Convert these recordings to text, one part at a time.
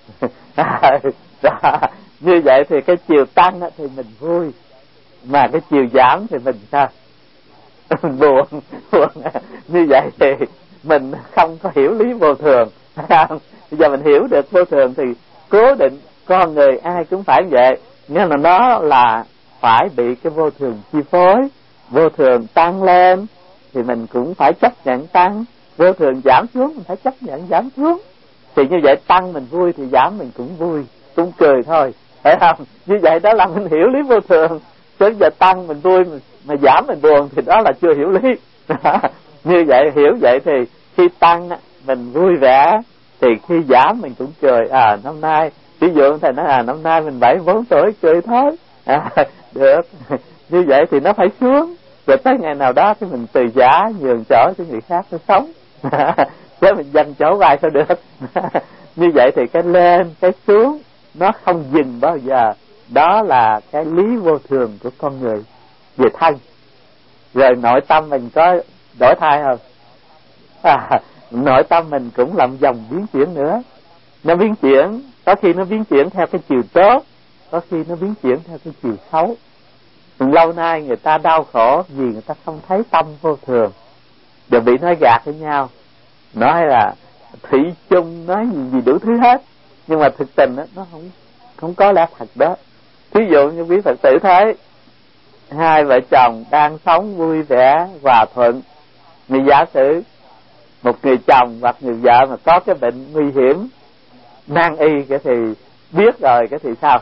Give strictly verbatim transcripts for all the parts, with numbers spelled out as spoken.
Đó. Như vậy thì cái chiều tăng thì mình vui, mà cái chiều giảm thì mình sao? buồn, buồn. Như vậy thì mình không có hiểu lý vô thường. Bây giờ mình hiểu được vô thường thì cố định con người ai cũng phải vậy, nhưng mà nó là phải bị cái vô thường chi phối. Vô thường tăng lên thì mình cũng phải chấp nhận tăng, vô thường giảm xuống mình phải chấp nhận giảm xuống. Thì như vậy tăng mình vui thì giảm mình cũng vui, cũng cười thôi, phải không? Như vậy đó là mình hiểu lý vô thường. Chứ giờ tăng mình vui mà, mà giảm mình buồn thì đó là chưa hiểu lý. Như vậy hiểu vậy thì khi tăng mình vui vẻ, thì khi giảm mình cũng cười. À năm nay ví dụ thầy nói à năm nay mình bảy bốn tuổi cười thôi, à, được. Như vậy thì nó phải xuống, rồi tới ngày nào đó thì mình từ giả nhường chỗ cho người khác nó sống. Chứ mình dành chỗ hoài sao được. Như vậy thì cái lên cái xuống nó không dừng bao giờ. Đó là cái lý vô thường của con người về thân. Rồi nội tâm mình có đổi thay không? À, nội tâm mình cũng làm dòng biến chuyển nữa. Nó biến chuyển, có khi nó biến chuyển theo cái chiều tốt, có khi nó biến chuyển theo cái chiều xấu. Lâu nay người ta đau khổ vì người ta không thấy tâm vô thường, rồi bị nói gạt với nhau, nói là thủy chung, nói gì, gì đủ thứ hết. Nhưng mà thực tình đó, nó không không có lẽ thật đó. Thí dụ như quý Phật tử thấy hai vợ chồng đang sống vui vẻ hòa thuận, người giả sử một người chồng hoặc người vợ mà có cái bệnh nguy hiểm nan y, cái thì biết rồi, cái thì sao?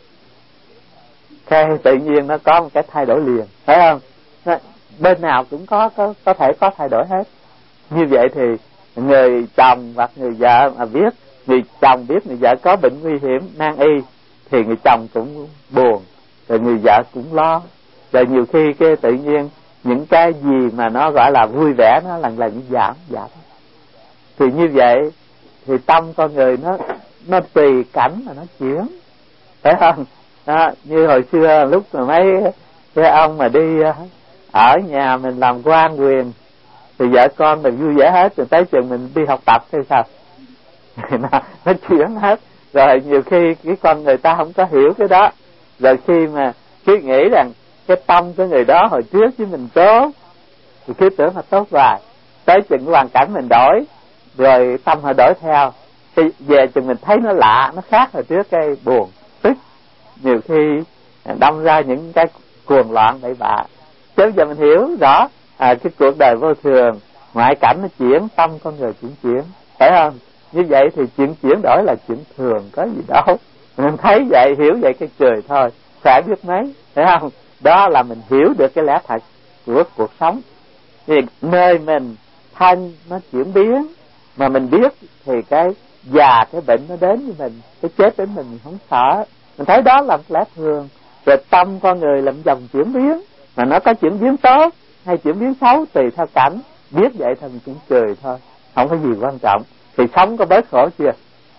Cái tự nhiên nó có một cái thay đổi liền, phải không? Nó, bên nào cũng có có có thể có thay đổi hết. Như vậy thì người chồng hoặc người vợ mà biết, người chồng biết người vợ có bệnh nguy hiểm nan y thì người chồng cũng buồn, rồi người vợ cũng lo. Rồi nhiều khi cái tự nhiên những cái gì mà nó gọi là vui vẻ nó lần lần giảm giảm. Thì như vậy thì tâm con người nó nó tùy cảnh mà nó chuyển, phải không? Đó, như hồi xưa lúc mà mấy cái ông mà đi ở nhà mình làm quan quyền thì vợ con mình vui vẻ hết, rồi tới chừng mình đi học tập thì sao? nó, nó chuyển hết. Rồi nhiều khi cái con người ta không có hiểu cái đó, rồi khi mà cứ nghĩ rằng cái tâm của người đó hồi trước với mình tốt thì cứ tưởng là tốt hoài, tới chừng hoàn cảnh mình đổi rồi tâm họ đổi theo, thì về chừng mình thấy nó lạ, nó khác hồi trước, cái buồn tức, nhiều khi đâm ra những cái cuồng loạn bậy bạ. Chứ giờ mình hiểu rõ à, cái cuộc đời vô thường, ngoại cảnh nó chuyển, tâm con người cũng chuyển, phải không? Như vậy thì chuyện chuyển đổi là chuyện thường, có gì đâu. Mình thấy vậy, hiểu vậy cái cười thôi, khỏe biết mấy, phải không? Đó là mình hiểu được cái lẽ thật của cuộc sống. Thì nơi mình thân nó chuyển biến mà mình biết, thì cái già cái bệnh nó đến với mình, cái chết đến mình mình không sợ, mình thấy đó là lẽ thường. Rồi tâm con người làm dòng chuyển biến, mà nó có chuyển biến tốt hay chuyển biến xấu tùy theo cảnh, biết vậy thì mình cũng cười thôi, không có gì quan trọng. Thì sống có bớt khổ chưa?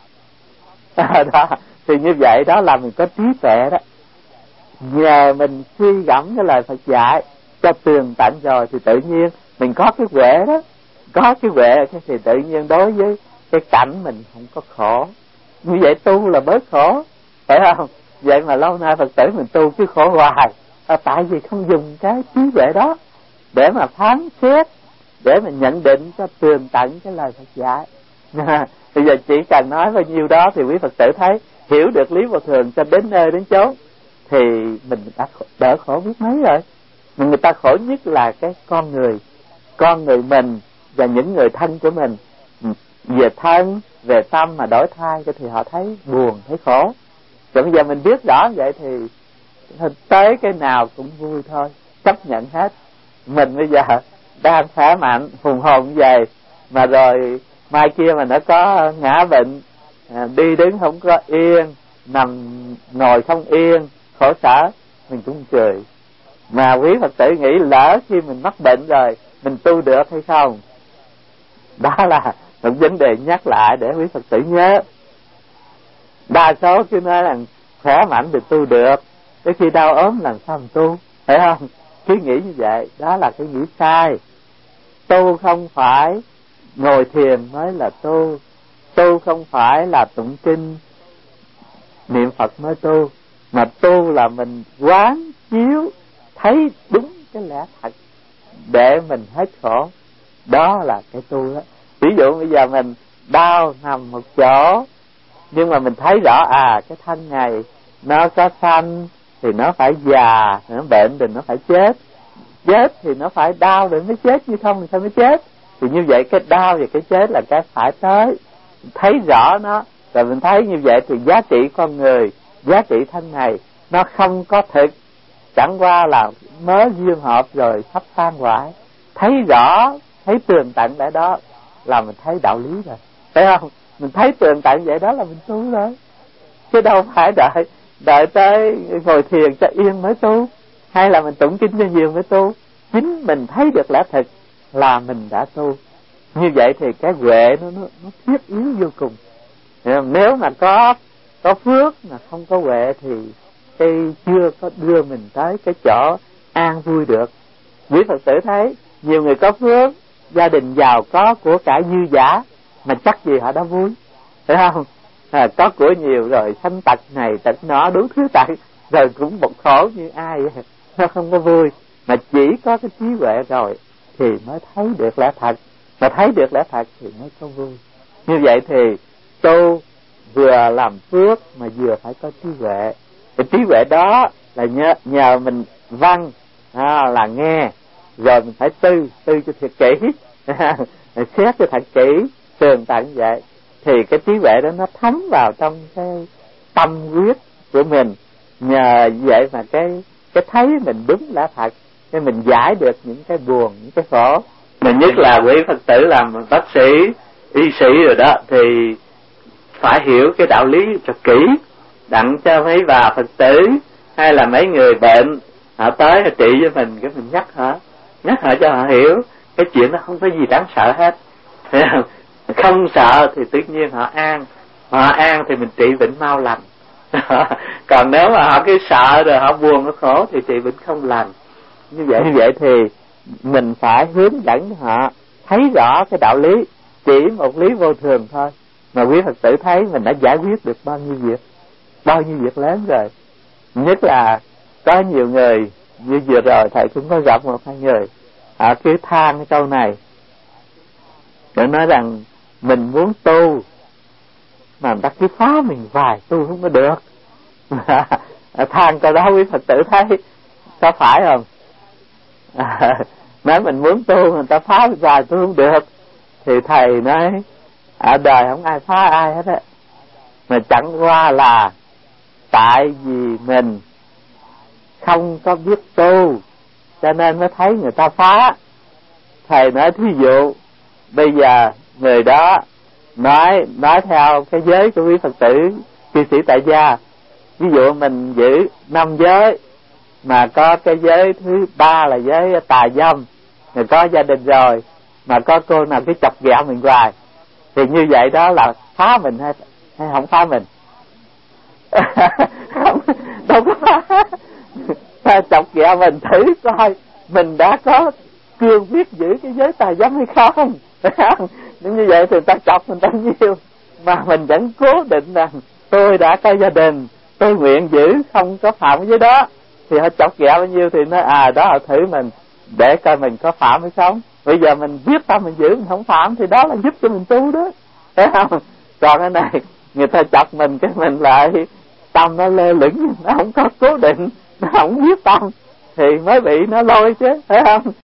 Đó, thì như vậy đó là mình có trí tuệ đó. Nhờ mình suy gẫm cái lời Phật dạy cho tường tận rồi thì tự nhiên mình có cái huệ đó, có cái huệ thì tự nhiên đối với cái cảnh mình không có khổ. Như vậy tu là bớt khổ, phải không? Vậy mà lâu nay Phật tử mình tu cứ khổ hoài, à, tại vì không dùng cái trí huệ đó để mà phán xét, để mà nhận định cho tường tận cái lời Phật dạy. Bây giờ chỉ cần nói bao nhiêu đó thì quý Phật tử thấy hiểu được lý vô thường cho đến nơi đến chốn thì mình đã đỡ khổ biết mấy rồi. Mà người ta khổ nhất là cái con người, con người mình và những người thân của mình, về thân về tâm mà đổi thay thì họ thấy buồn, thấy khổ. Rồi bây giờ mình biết rõ vậy thì tới cái nào cũng vui thôi, chấp nhận hết. Mình bây giờ đang khỏe mạnh hùng hồn như vậy, mà rồi mai kia mà nó có ngã bệnh, à, đi đứng không có yên, nằm ngồi không yên, khổ sở, mình cũng cười. Mà quý Phật tử nghĩ lỡ khi mình mắc bệnh rồi mình tu được hay không? Đó là một vấn đề nhắc lại để quý Phật tử nhớ. Đa số cứ nói là khỏe mạnh thì tu được, cái khi đau ốm làm sao mình tu, phải không? Cứ nghĩ như vậy, đó là cái nghĩ sai. Tu không phải ngồi thiền mới là tu, tu không phải là tụng kinh niệm Phật mới tu, mà tu là mình quán chiếu thấy đúng cái lẽ thật để mình hết khổ, đó là cái tu đó. Ví dụ bây giờ mình đau nằm một chỗ, nhưng mà mình thấy rõ à cái thân này nó có sanh thì nó phải già, nó bệnh thì nó phải chết, chết thì nó phải đau để mới chết, như không thì sao mới chết. Thì như vậy cái đau và cái chết là cái phải tới, thấy rõ nó, rồi mình thấy như vậy thì giá trị con người, giá trị thân này nó không có thực, chẳng qua là mới duyên hợp rồi sắp tan hoại. Thấy rõ, thấy tường tận tại đó là mình thấy đạo lý rồi, phải không? Mình thấy tường tận vậy đó là mình tu rồi, chứ đâu phải đợi đợi tới ngồi thiền cho yên mới tu, hay là mình tụng kinh cho nhiều mới tu. Chính mình thấy được lẽ thực là mình đã tu. Như vậy thì cái huệ nó, nó, nó thiết yếu vô cùng. Nếu mà có có phước mà không có huệ thì cái chưa có đưa mình tới cái chỗ an vui được. Quý Phật tử thấy nhiều người có phước, gia đình giàu có, của cải dư dả, mà chắc gì họ đã vui, phải không? À, có của nhiều rồi sanh tật này tật nọ đủ thứ tật, rồi cũng một khổ như ai vậy. Nó không có vui. Mà chỉ có cái trí huệ rồi thì mới thấy được lẽ thật, mà thấy được lẽ thật thì mới có vui. Như vậy thì tu vừa làm phước mà vừa phải có trí huệ. Cái trí huệ đó là nhờ, nhờ mình văn à, là nghe, rồi mình phải tư tư cho thiệt kỹ xét cho thật kỹ, tường tận vậy thì cái trí huệ đó nó thấm vào trong cái tâm huyết của mình. Nhờ vậy mà cái cái thấy mình đúng lẽ thật, cái mình giải được những cái buồn, những cái khổ. Mình nhất là quý Phật tử làm bác sĩ, y sĩ rồi đó, thì phải hiểu cái đạo lý cho kỹ, đặng cho mấy bà Phật tử hay là mấy người bệnh họ tới họ trị với mình, cái mình nhắc họ, nhắc họ cho họ hiểu cái chuyện đó không có gì đáng sợ hết. Không? Không sợ thì tự nhiên họ an, họ an thì mình trị bệnh mau lành. Còn nếu mà họ cứ sợ rồi họ buồn nó khổ thì trị bệnh không lành. Như vậy như vậy thì mình phải hướng dẫn họ thấy rõ cái đạo lý, chỉ một lý vô thường thôi mà quý Phật tử thấy mình đã giải quyết được bao nhiêu việc, bao nhiêu việc lớn rồi. Nhất là có nhiều người như vừa rồi thầy cũng có gặp một hai người, họ cứ than cái câu này, để nói rằng mình muốn tu mà người ta cứ phá mình vài tu không có được. Than câu đó quý Phật tử thấy có phải không? À, nói mình muốn tu người ta phá mình vài tu không được, thì thầy nói ở đời không ai phá ai hết á, mà chẳng qua là tại vì mình không có biết tu cho nên mới thấy người ta phá. Thầy nói thí dụ bây giờ người đó nói nói theo cái giới của quý Phật tử cư sĩ tại gia, ví dụ mình giữ năm giới mà có cái giới thứ ba là giới tà dâm, rồi có gia đình rồi mà có cô nào cứ chọc ghẹo mình hoài, thì như vậy đó là phá mình hay hay không phá mình? Không, đâu có phá. Chọc ghẹo mình thử coi mình đã có cương quyết giữ cái giới tà dâm hay không. Nếu như vậy thì ta chọc mình bao nhiêu mà mình vẫn cố định rằng tôi đã có gia đình, tôi nguyện giữ không có phạm cái giới đó, thì họ chọc ghẹo bao nhiêu thì nói à đó họ thử mình để coi mình có phạm hay không. Bây giờ mình biết tâm mình giữ, mình không phạm thì đó là giúp cho mình tu đó, thấy không? Còn cái này người ta chọc mình cái mình lại tâm nó lơ lửng, nó không có cố định, nó không biết tâm thì mới bị nó lôi chứ, thấy không?